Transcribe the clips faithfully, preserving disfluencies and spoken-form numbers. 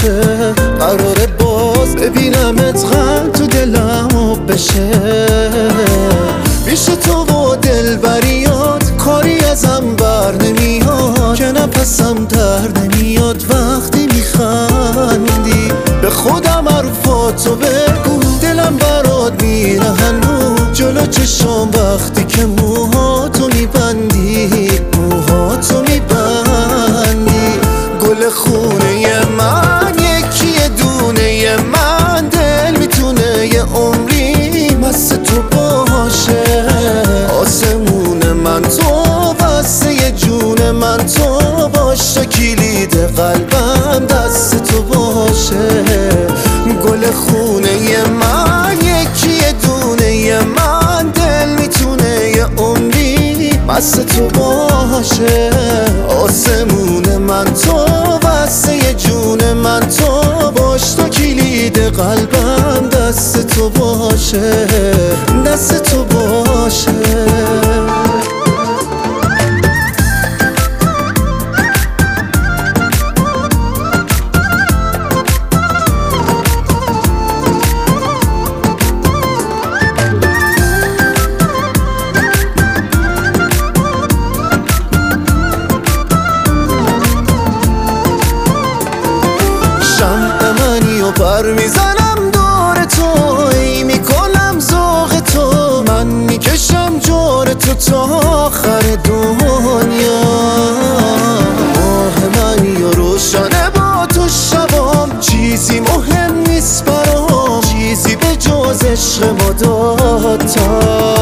باشه، قراره باز ببینمت غم تو دلم بشه. پیش تو و دلبریات کاری ازم بر نمیاد، که نفسم در نمیاد وقتی میخندی. به خودم حرفاتو بگو، دلم برات میره هنوز جلو چشم وقتی که موهاتو میبندی، موهاتو میبندی. گل خونه من یکی دونه من، دل میتونه یه عمری مست تو باشه. آسمون من تو، واسه یه جون من تو باش، تا کلید قلبم دست تو باشه. گل خونه من یکی دونه من، دل میتونه یه عمری مست تو باشه. آسمون من تو، واسه یه جون من تو باش، تا کلید قلبم دست تو باشه، دست تو باشه. پر میزنم دور تو، ای میکنم ذوق تو، من میکشم جور تو تا آخر دنیا. ماه منی و روشنه با تو شبام، چیزی مهم نیست برام، چیزی به جز عشق ما دوتا،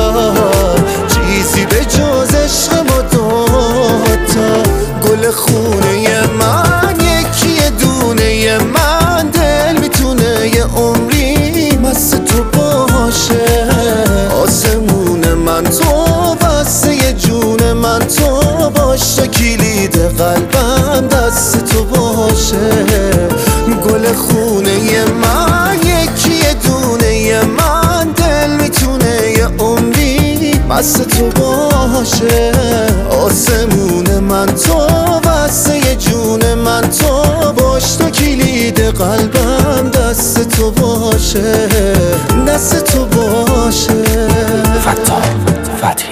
چیزی به جز عشق ما دوتا. گل خونه من یکی دونه من، یه عمری مست تو باشه. آسمون من تو، واسه یه جون من تو باش، تا کلید قلبم دست تو باشه. گل خونه من یکی دونه من، دل میتونه یه عمری مست تو باشه. آسمون من تو، واسه یه جون من تو باش، تا کلید قلبم دست تو باشه، دست تو باشه. فتا فتی